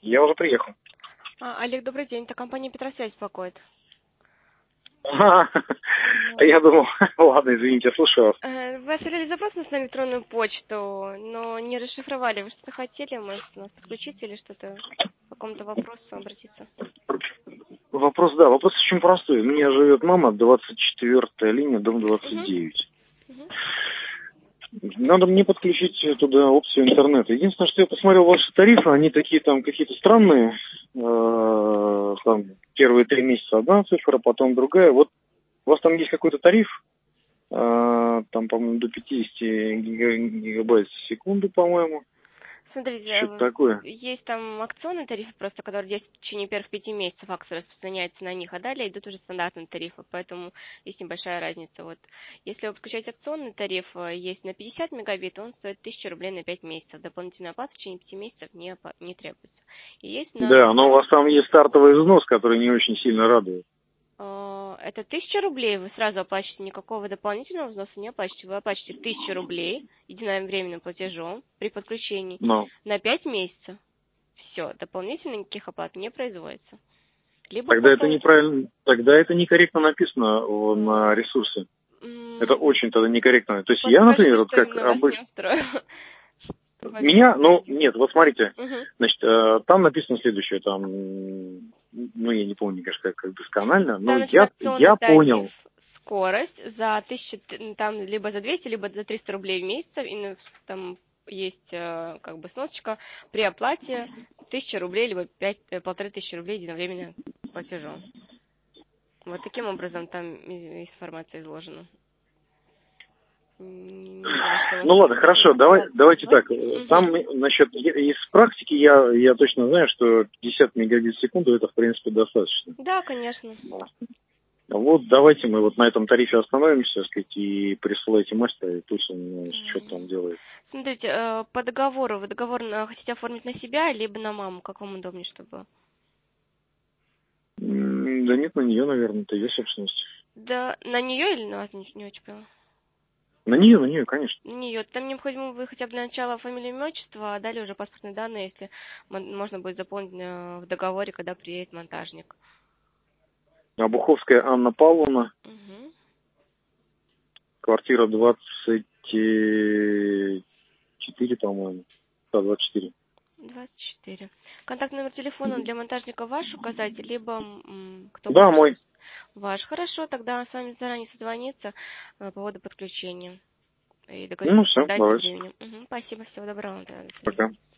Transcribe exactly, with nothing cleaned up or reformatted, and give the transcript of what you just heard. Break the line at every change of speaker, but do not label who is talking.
Я уже приехал.
А, Олег, добрый день. Это компания Петросвязь беспокоит.
А, я думал, ладно, извините, слушаю вас.
Э, Вы оставили запрос у нас на электронную почту, но не расшифровали. Вы что-то хотели, может, нас подключить или что-то по какому-то вопросу обратиться?
Вопрос, да, вопрос очень простой. У меня живет мама, двадцать четвёртая линия, дом двадцать
Угу.
девять.
Угу.
Надо мне подключить туда опцию интернета. Единственное, что я посмотрел ваши тарифы, они такие там какие-то странные. Э, Там первые три месяца одна цифра, потом другая. Вот у вас там есть какой-то тариф, э, там, по-моему, до пятидесяти гига- гигабайт в секунду, по-моему.
Смотрите,
Что-то
э,
такое.
есть там акционные тарифы, просто которые действуют в течение первых пяти месяцев, акция распространяется на них, а далее идут уже стандартные тарифы, поэтому есть небольшая разница. Вот. Если вы подключаете акционный тариф, э, есть на пятьдесят мегабит, он стоит тысячу рублей на пять месяцев. Дополнительная оплата в течение пяти месяцев не, опа- не требуется. И есть на...
Да, но у вас там есть стартовый взнос, который не очень сильно радует.
э, Это тысяча рублей, вы сразу оплачиваете, никакого дополнительного взноса не оплачиваете. Вы оплачиваете тысячу рублей единовременным платежом при подключении
Но
на пять месяцев. Все, дополнительно никаких оплат не производится. Либо
тогда это
пополнить.
неправильно, тогда это некорректно написано в- на ресурсе. Это очень тогда некорректно. То есть я, например,
Подскажите,
вот
что
как
именно вас не
обычно,
устроило.
меня, ну, нет, вот смотрите,
Угу.
значит, э, там написано следующее, там, м, ну, я не помню, конечно, как, как досконально, но
Там написано
я,
акционный
я
тариф,
понял.
скорость за тысячу, там либо за двести, либо за триста рублей в месяц. И ну, там есть э, как бы сносочка при оплате тысяча рублей, либо пять, э, полторы тысячи рублей единовременно платежом. Вот таким образом там и- информация изложена. М, Не знаю, что
Ну
вас
ладно,
смутило.
хорошо, давай, давайте так.
Давайте. Мгм.
Там насчет из практики я, я точно знаю, что пятьдесят мегабит в секунду это в принципе достаточно.
Да, конечно.
Вот давайте мы вот на этом тарифе остановимся, так сказать, и присылайте мастера, и пусть он что-то там делает.
Смотрите, э, по договору, вы договор на- хотите оформить на себя, либо на маму, как вам удобнее, чтобы...
М, Да нет, на нее, наверное, это ее собственность.
Да, на нее или на вас, не, не очень поняла?
На нее, на нее, конечно.
На нее. Там необходимо вы хотя бы для начала фамилию, имя, отчество, а далее уже паспортные данные, если мон- можно будет заполнить э, в договоре, когда приедет монтажник.
Обуховская Анна Павловна,
Угу.
квартира двадцать четыре, по-моему. Да, двадцать четыре.
двадцать четыре. Контактный номер телефона для монтажника ваш указать, либо м, кто
Да,
будет
мой.
ваш. Хорошо, тогда с вами заранее созвониться э, по поводу подключения. И
Ну
договориться
все,
о дате и
давай.
времени. Мгм, спасибо, всего доброго. Да, до свидания.
Пока.